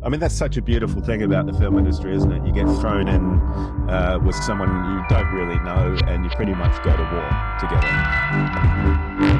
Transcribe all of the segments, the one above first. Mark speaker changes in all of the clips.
Speaker 1: I mean, that's such a beautiful thing about the film industry, isn't it? You get thrown in with someone you don't really know, and you pretty much go to war together.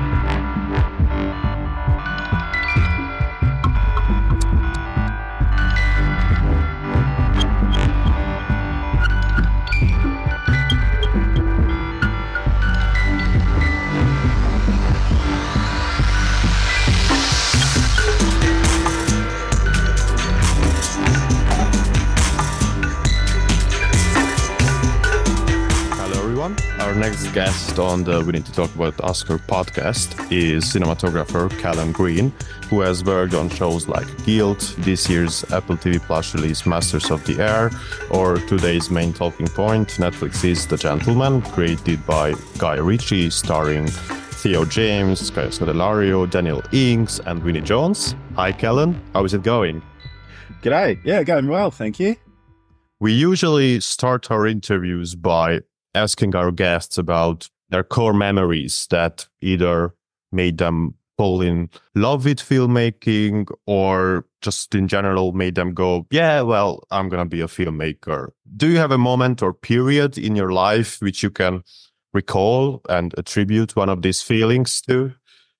Speaker 2: Our next guest on the We Need to Talk About Oscar podcast is cinematographer Callum Green, who has worked on shows like Guild, this year's Apple TV Plus release Masters of the Air, or today's main talking point, Netflix's The Gentleman, created by Guy Ritchie, starring Theo James, Sky Scodelario, Daniel Ings, and Vinnie Jones. Hi, Callum. How is it going?
Speaker 1: G'day. Yeah, going well, thank you.
Speaker 2: We usually start our interviews by asking our guests about their core memories that either made them fall in love with filmmaking or just in general made them go, yeah, well, I'm going to be a filmmaker. Do you have a moment or period in your life which you can recall and attribute one of these feelings to?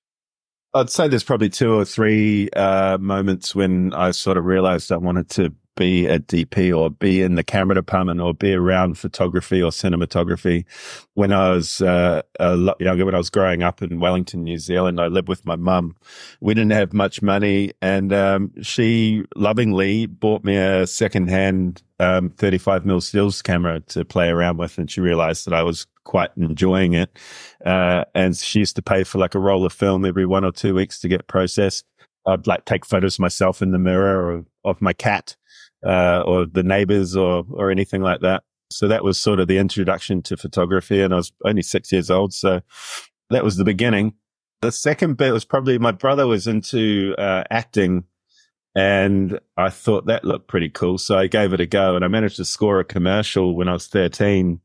Speaker 1: I'd say there's probably two or three moments when I sort of realized I wanted to be a DP or be in the camera department or be around photography or cinematography. When I was a lot younger, when I was growing up in Wellington, New Zealand, I lived with my mum. We didn't have much money, and she lovingly bought me a second-hand 35mm stills camera to play around with, and she realized that I was quite enjoying it. And she used to pay for like a roll of film every 1 or 2 weeks to get processed. I'd like take photos of myself in the mirror or of my cat. Or the neighbors or anything like that. So that was sort of the introduction to photography, and I was only 6 years old. So that was the beginning. The second bit was probably my brother was into acting, and I thought that looked pretty cool. So I gave it a go, and I managed to score a commercial when I was 13,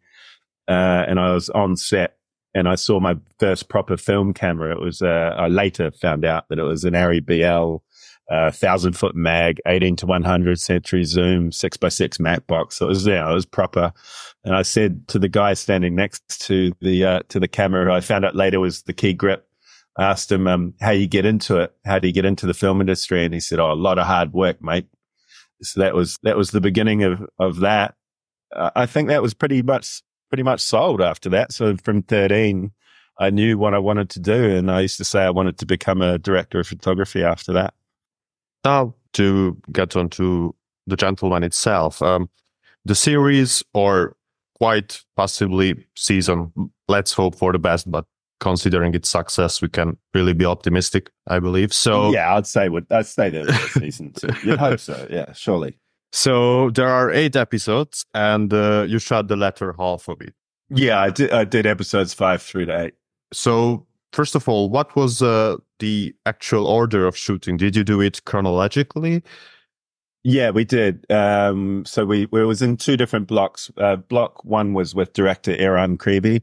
Speaker 1: and I was on set, and I saw my first proper film camera. It was, I later found out that it was an Arri BL 1,000-foot mag, 18-100 century zoom, 6x6 Mac box. So it was proper. And I said to the guy standing next to the camera, who I found out later was the key grip, I asked him, how you get into it? How do you get into the film industry? And he said, oh, a lot of hard work, mate. So that was the beginning of that. I think that was pretty much sold after that. So from 13, I knew what I wanted to do. And I used to say I wanted to become a director of photography after that.
Speaker 2: Now, to get on to The Gentleman itself, the series, or quite possibly season, let's hope for the best, but considering its success, we can really be optimistic, I believe. So
Speaker 1: yeah, I'd say the season 2. You'd hope so, yeah, surely.
Speaker 2: So there are 8 episodes, and you shot the latter half of it.
Speaker 1: Yeah, I did episodes 5 through to 8.
Speaker 2: So first of all, what was the actual order of shooting? Did you do it chronologically?
Speaker 1: Yeah, we did. So we was in 2 different blocks. Block 1 was with director Eran Creevy.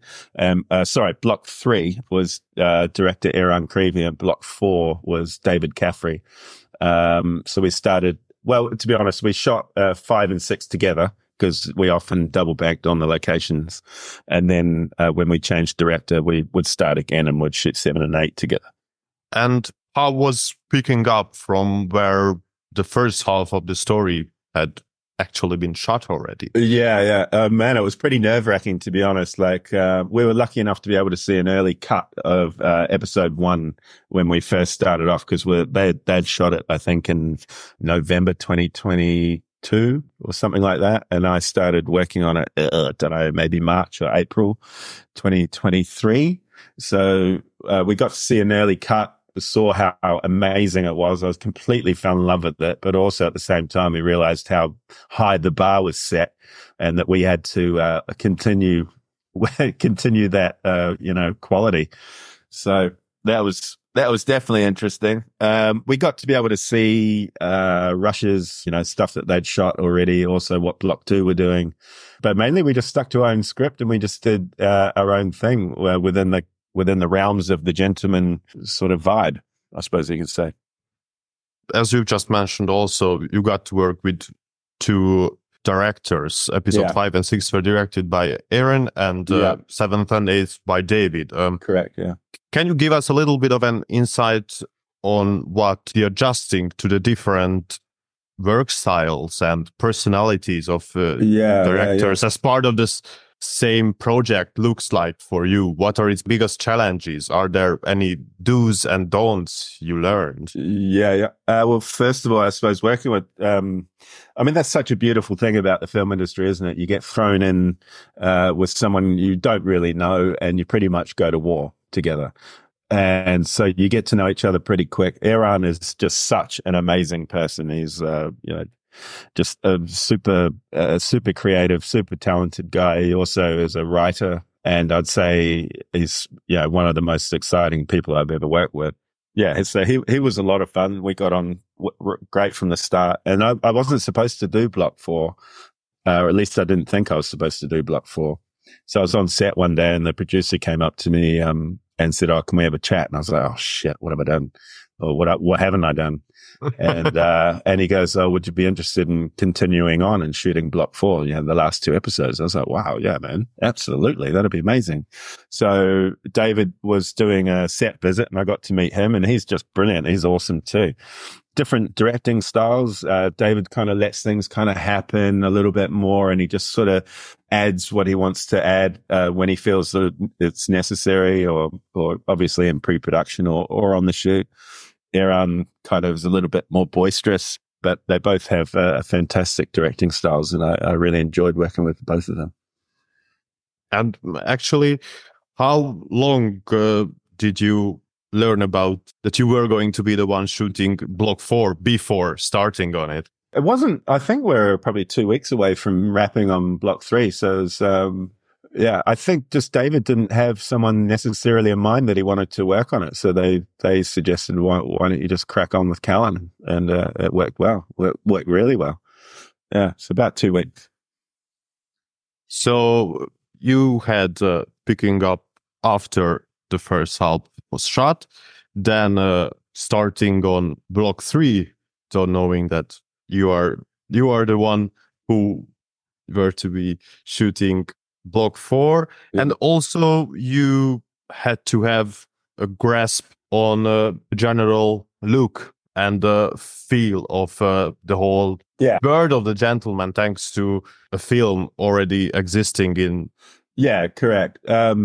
Speaker 1: Block 3 was director Eran Creevy, and block 4 was David Caffrey. So we started. Well, to be honest, we shot 5 and 6 together, because we often double banked on the locations. And then when we changed director, we would start again and would shoot 7 and 8 together.
Speaker 2: And how was picking up from where the first half of the story had actually been shot already?
Speaker 1: Yeah. Man, it was pretty nerve-wracking, to be honest. Like, we were lucky enough to be able to see an early cut of episode 1 when we first started off, because they'd shot it, I think, in November 2022 or something like that. And I started working on it, I don't know, maybe March or April 2023. So we got to see an early cut, saw how amazing it was. I was completely fell in love with it, but also at the same time, we realized how high the bar was set, and that we had to continue that quality. So that was definitely interesting. We got to be able to see Rush's, stuff that they'd shot already, also what Block 2 were doing. But mainly we just stuck to our own script, and we just did our own thing within the realms of The Gentleman sort of vibe, I suppose you could say.
Speaker 2: as you just mentioned, also you got to work with two directors. Episode 5 and 6 were directed by Aaron, and 7th and 8th by David.
Speaker 1: Correct. Yeah.
Speaker 2: Can you give us a little bit of an insight on what the adjusting to the different work styles and personalities of directors as part of this same project looks like for you? What are its biggest challenges? Are there any do's and don'ts you learned?
Speaker 1: Well, first of all, I suppose working with, that's such a beautiful thing about the film industry, isn't it? You get thrown in with someone you don't really know, and you pretty much go to war together. And so you get to know each other pretty quick. Aaron is just such an amazing person. He's, just a super creative, super talented guy. He also is a writer, and I'd say he's one of the most exciting people I've ever worked with. Yeah, so he was a lot of fun. We got on great from the start, and I wasn't supposed to do Block 4, or at least I didn't think I was supposed to do Block 4. So I was on set one day, and the producer came up to me and said, "Oh, can we have a chat?" And I was like, "Oh shit, what have I done? Or what haven't I done?" And he goes, "Oh, would you be interested in continuing on and shooting Block 4? The last 2 episodes." I was like, "Wow, yeah, man, absolutely, that'd be amazing." So David was doing a set visit, and I got to meet him, and he's just brilliant. He's awesome too. Different directing styles. David kind of lets things kind of happen a little bit more, and he just sort of adds what he wants to add when he feels that it's necessary, or obviously in pre-production or on the shoot. Aaron kind of is a little bit more boisterous, but they both have fantastic directing styles, and I really enjoyed working with both of them.
Speaker 2: And actually, how long did you learn about that you were going to be the one shooting Block 4 before starting on it?
Speaker 1: It wasn't, I think we're probably 2 weeks away from wrapping on Block 3. So it was, I think just David didn't have someone necessarily in mind that he wanted to work on it. So they suggested, why don't you just crack on with Callan? And it worked well. It worked really well. Yeah, it's about 2 weeks.
Speaker 2: So you had picking up after the first half was shot, then starting on Block 3, so knowing that you are the one who were to be shooting Block 4, and also you had to have a grasp on the general look and the feel of the whole Bird of the Gentleman, thanks to a film already existing in.
Speaker 1: Yeah, correct.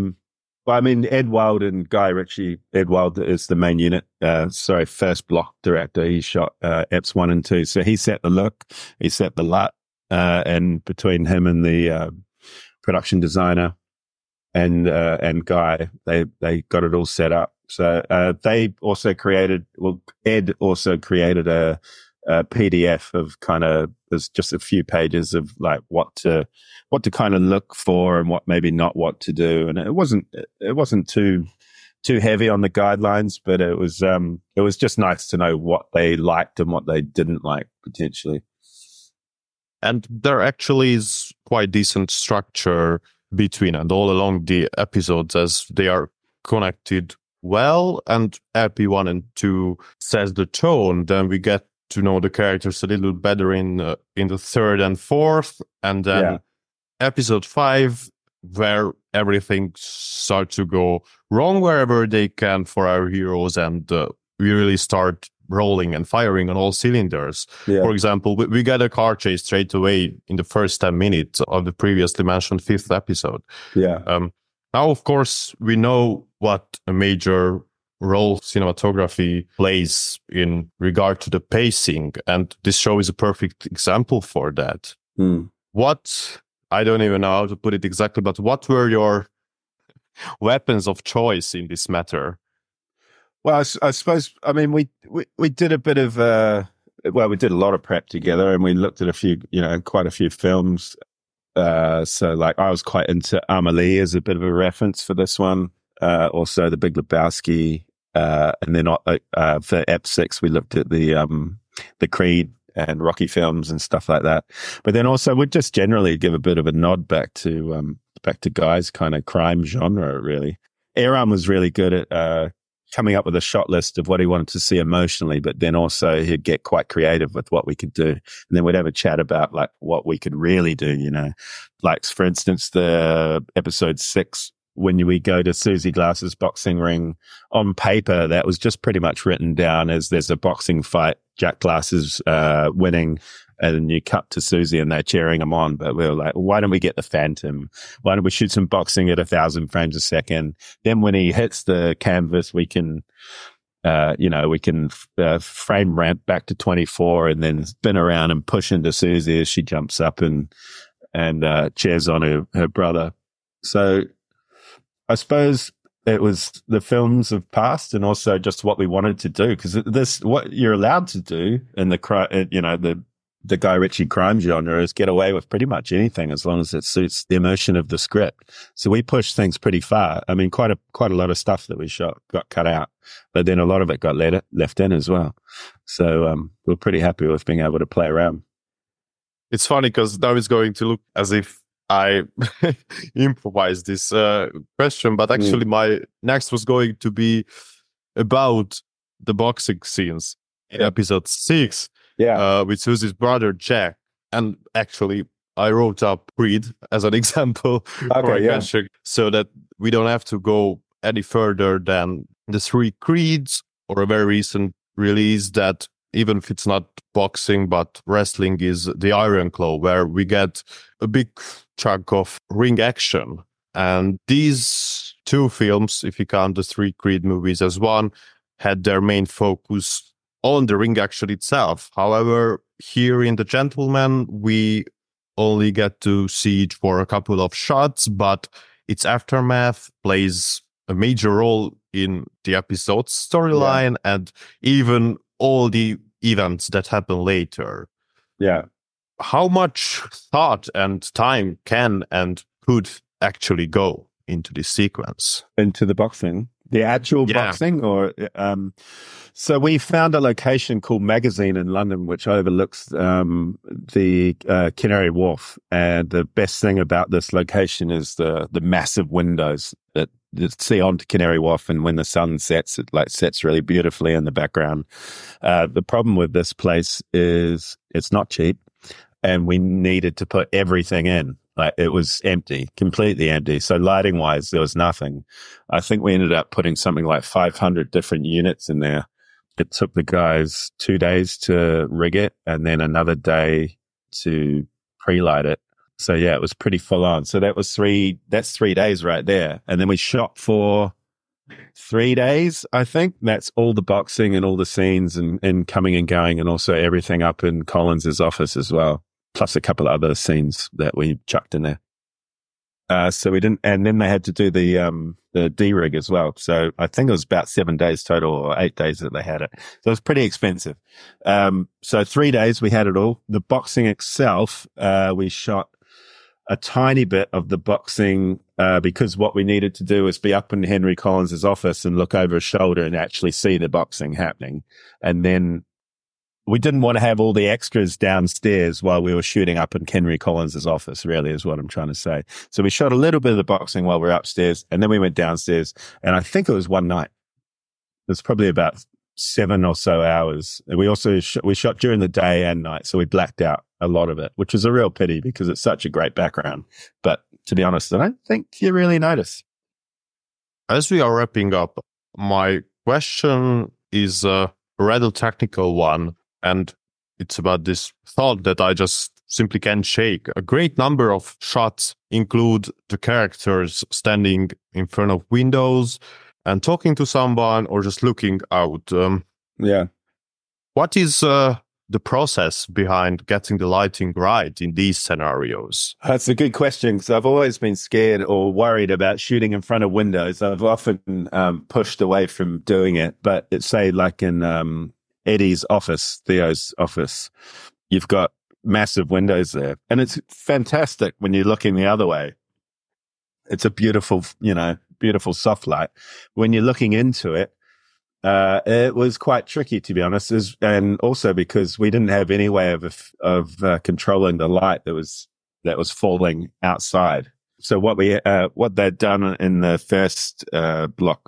Speaker 1: Ed Wild and Guy Ritchie. Ed Wild is the main unit. First block director. He shot Eps 1 and 2. So he set the look, he set the light, and between him and the production designer and Guy, they got it all set up. So they also created. Ed also created a PDF of kind of, there's just a few pages of like what to kind of look for and what maybe not what to do. And it wasn't too heavy on the guidelines, but it was just nice to know what they liked and what they didn't like potentially.
Speaker 2: And there actually is quite decent structure between and all along the episodes, as they are connected well, and EP 1 and 2 sets the tone. Then we get to know the characters a little better in the 3rd and 4th, and then episode 5, where everything starts to go wrong wherever they can for our heroes, and we really start rolling and firing on all cylinders. For example, we get a car chase straight away in the first 10 minutes of the previously mentioned 5th episode. Now, of course, we know what a major role cinematography plays in regard to the pacing, and this show is a perfect example for that. What, I don't even know how to put it exactly, but what were your weapons of choice in this matter?
Speaker 1: Well, I suppose, we did a bit of, we did a lot of prep together, and we looked at quite a few films. So like I was quite into Amelie as a bit of a reference for this one. Also The Big Lebowski. And then for Ep 6, we looked at the Creed and Rocky films and stuff like that. But then also we'd just generally give a bit of a nod back to Guy's kind of crime genre, really. Aaron was really good at coming up with a shot list of what he wanted to see emotionally, but then also he'd get quite creative with what we could do. And then we'd have a chat about like what we could really do, you know, like for instance, the episode 6, when we go to Susie Glass's boxing ring, on paper, that was just pretty much written down as there's a boxing fight, Jack Glass is winning, and you cut to Susie and they're cheering him on. But we were like, why don't we get the Phantom? Why don't we shoot some boxing at 1,000 frames a second? Then when he hits the canvas, we can, frame ramp back to 24 and then spin around and push into Susie as she jumps up and cheers on her brother. So I suppose it was the films of past and also just what we wanted to do, because what you're allowed to do in the Guy Ritchie crime genre is get away with pretty much anything as long as it suits the emotion of the script. So we pushed things pretty far. I mean, quite a lot of stuff that we shot got cut out, but then a lot of it got left in as well. So we're pretty happy with being able to play around.
Speaker 2: It's funny because now it's going to look as if I improvised this question, but actually my next was going to be about the boxing scenes in episode 6 with Susie's brother Jack. And actually, I wrote up Creed as an example for a question, so that we don't have to go any further than the 3 Creeds or a very recent release that, even if it's not boxing, but wrestling, is the Iron Claw, where we get a big chunk of ring action. And these 2 films, if you count the 3 Creed movies as one, had their main focus on the ring action itself. However, here in The Gentleman, we only get to see it for a couple of shots, but its aftermath plays a major role in the episode's storyline and even all the events that happen later.
Speaker 1: Yeah.
Speaker 2: How much thought and time can and could actually go into this sequence?
Speaker 1: Into the boxing? The actual boxing? Or so we found a location called Magazine in London, which overlooks the Canary Wharf. And the best thing about this location is the massive windows that see onto Canary Wharf, and when the sun sets, it sets really beautifully in the background. The problem with this place is it's not cheap, and we needed to put everything in. It was empty, completely empty. So lighting wise, there was nothing. I think we ended up putting something like 500 different units in there. It took the guys 2 days to rig it and then another day to pre-light it. So yeah, it was pretty full on. So that's 3 days right there. And then we shot for 3 days, I think. That's all the boxing and all the scenes and coming and going, and also everything up in Collins's office as well, plus a couple of other scenes that we chucked in there. So we didn't, and then they had to do the D-rig as well. So I think it was about 7 days total, or 8 days that they had it. So it was pretty expensive. So 3 days we had it all. The boxing itself, we shot a tiny bit of the boxing, because what we needed to do was be up in Henry Collins's office and look over his shoulder and actually see the boxing happening. And then we didn't want to have all the extras downstairs while we were shooting up in Henry Collins's office, really, is what I'm trying to say. So we shot a little bit of the boxing while we were upstairs, and then we went downstairs, and I think it was one night. It was probably about 7 or so hours. And we also we shot during the day and night, so we blacked out a lot of it, which is a real pity because it's such a great background. But to be honest, I don't think you really notice.
Speaker 2: As we are wrapping up, my question is a rather technical one, and it's about this thought that I just simply can't shake. A great number of shots include the characters standing in front of windows and talking to someone or just looking out. What is the process behind getting the lighting right in these scenarios?
Speaker 1: That's a good question, because I've always been scared or worried about shooting in front of windows. I've often pushed away from doing it, but it's say like in Eddie's office, Theo's office, you've got massive windows there, and it's fantastic when you're looking the other way. It's a beautiful, beautiful soft light. When you're looking into it, it was quite tricky, to be honest, and also because we didn't have any way of controlling the light that was falling outside. So what they'd done in the first block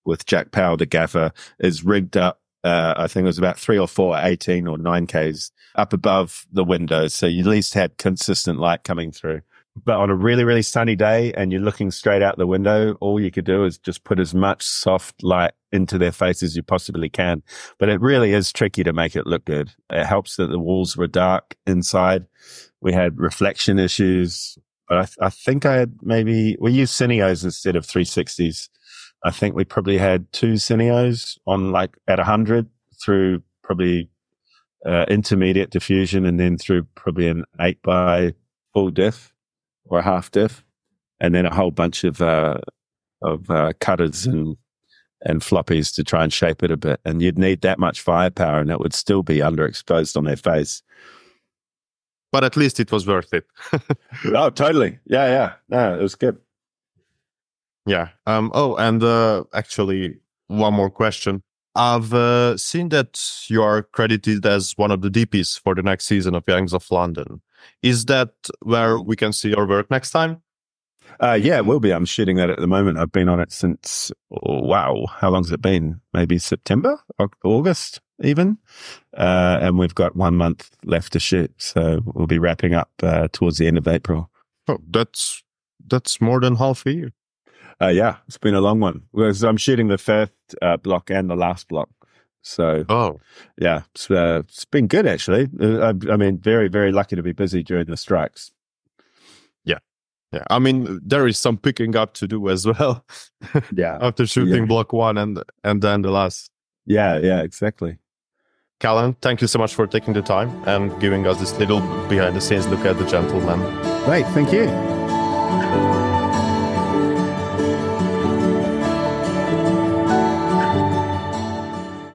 Speaker 1: with Jack Powell, the gaffer, is rigged up. I think it was about 3 or 4 18 or 9Ks up above the windows. So you at least had consistent light coming through. But on a really, really sunny day and you're looking straight out the window, all you could do is just put as much soft light into their face as you possibly can. But it really is tricky to make it look good. It helps that the walls were dark inside. We had reflection issues. But I think we used Cineos instead of 360s. I think we probably had 2 Cineos on like at 100 through probably intermediate diffusion and then through probably an 8 by full diff or a half diff, and then a whole bunch of cutters and floppies to try and shape it a bit. And you'd need that much firepower and it would still be underexposed on their face.
Speaker 2: But at least it was worth it.
Speaker 1: Oh, totally. Yeah. No, it was good.
Speaker 2: Yeah. Actually, one more question. I've seen that you are credited as one of the DPs for the next season of Gangs of London. Is that where we can see your work next time?
Speaker 1: Yeah, it will be. I'm shooting that at the moment. I've been on it since, how long has it been? Maybe September, August even. And we've got 1 month left to shoot. So we'll be wrapping up towards the end of April.
Speaker 2: Oh, that's more than half a year.
Speaker 1: Yeah, it's been a long one. I'm shooting the first block and the last block. So, yeah, it's been good, actually. I mean, very, very lucky to be busy during the strikes.
Speaker 2: Yeah. I mean, there is some picking up to do as well.
Speaker 1: Yeah.
Speaker 2: After shooting block 1 and then the last.
Speaker 1: Yeah, exactly.
Speaker 2: Callan, thank you so much for taking the time and giving us this little behind the scenes look at The Gentleman.
Speaker 1: Great, thank you.